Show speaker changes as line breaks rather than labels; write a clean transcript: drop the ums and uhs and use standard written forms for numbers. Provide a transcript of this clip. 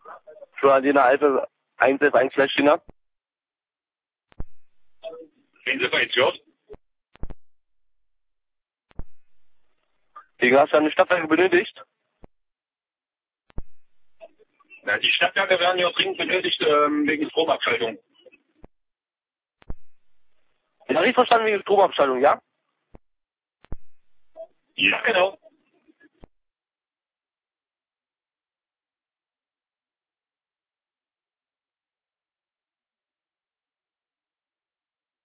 Florina Alpha 111 China.
Information.
Digga, hast du eine Stadtwerke benötigt?
Ja, die Stadtwerke werden ja dringend benötigt wegen Stromabschaltung.
Ich habe nicht verstanden wegen Stromabschaltung, ja?
Ja, genau.